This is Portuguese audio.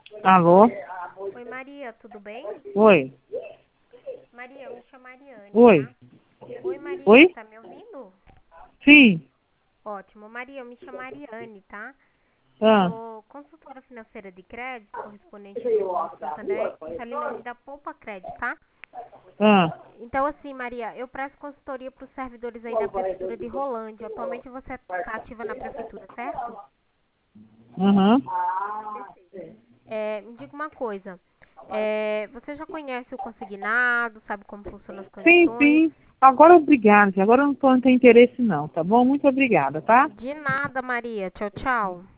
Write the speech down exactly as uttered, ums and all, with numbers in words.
Alô? Oi, Maria, tudo bem? Oi? Maria, eu me chamo Mariane, Oi? tá? Oi, Maria, Oi? tá me ouvindo? Sim. Ótimo. Maria, eu me chamo Mariane, tá? Eu Ah, sou consultora financeira de crédito, correspondente do Banco Santander e sou nome da Poupa Crédito, tá? ah. Então, assim, Maria, eu presto consultoria para os servidores aí da Prefeitura de Rolândia. Atualmente você está ativa na Prefeitura, certo? Uhum. É, me diga uma coisa. É, você já conhece o consignado, sabe como funcionam as Sim, condições? sim. Agora obrigada. Agora eu não tô, não tenho interesse não, tá bom? Muito obrigada, tá? De nada, Maria. Tchau, tchau.